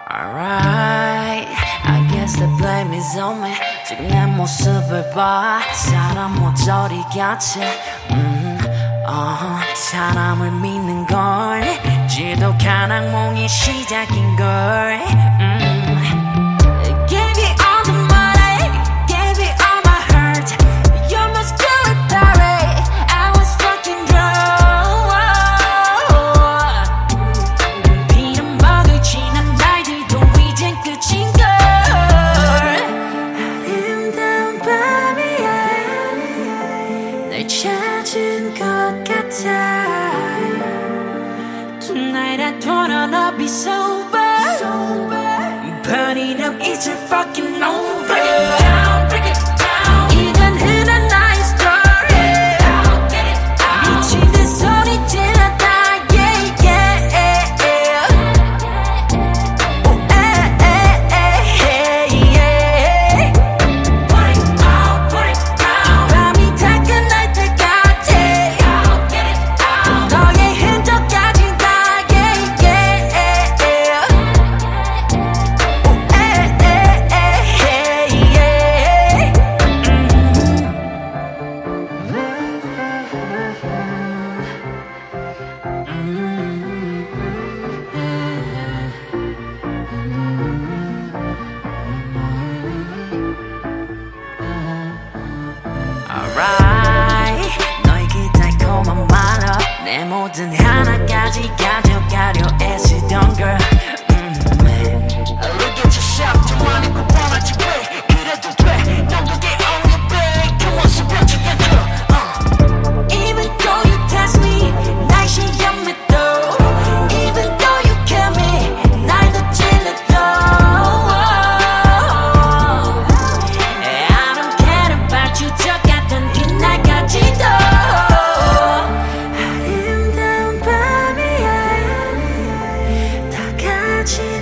Alright, I guess the blame is on me. 지금 내 모습을 봐. 사람 모조리 같이 사람을 믿는 걸 지독한 악몽이 시작인걸. Gave you all the money, gave you all my hurt. You must do it that way. I was fucking drunk. 비난먹을 지난 날들도 이젠 끝인걸. 아름다운 밤이야 날 찾은 것 같아. Tonight I don't wanna be sober. But it up, it's a fucking over. Break it down, break it down. 이건 흔한 나의 story. Get it out. 미친 듯 소리 질렀다, yeah, yeah. Oh, yeah. Put it out, put it down. 밤이 다 끝날 때까지. Get it out. 너의 흔적까지 다, yeah, yeah. Alright, 너의 그 달콤한 말로 내 모든 하나까지 가져가려 애쓰던 걸. Look at yourself, 좀 많이 꼭 원하지 왜 그래도 돼. 너도 get on your back, 그 모습 펴지 않고. Even though you test me, 날 시험해도. Even though you kill me, 날 더 찔러도. I don't care about you, 저 같은 그날까지도. 아름다운 밤이야 다 같이